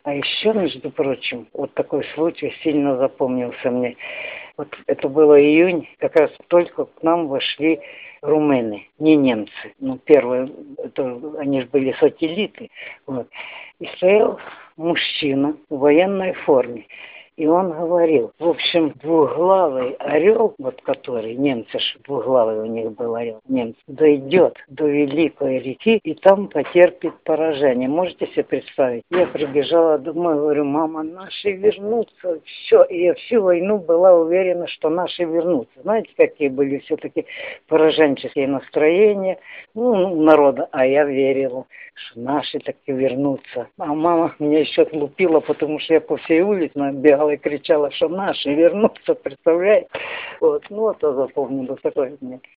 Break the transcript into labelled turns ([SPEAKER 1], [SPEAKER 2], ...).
[SPEAKER 1] А еще, между прочим, вот такой случай сильно запомнился мне. Вот это было июнь, как раз только к нам вошли румыны, не немцы. Ну, первые, это, они же были сателлиты. Вот. И стоял мужчина в военной форме. И он говорил, в общем, двуглавый орел, вот который, немцы ж двуглавый у них был орел, немцы, дойдет до Великой реки и там потерпит поражение. Можете себе представить? Я прибежала домой, говорю, мама, наши вернутся, все. И я всю войну была уверена, что наши вернутся. Знаете, какие были все-таки пораженческие настроения народа, а я верила, что наши таки вернутся. А мама меня еще отлупила, потому что я по всей улице бегала и кричала, что наши вернутся, представляете? Вот, ну, это запомнилось такое мне.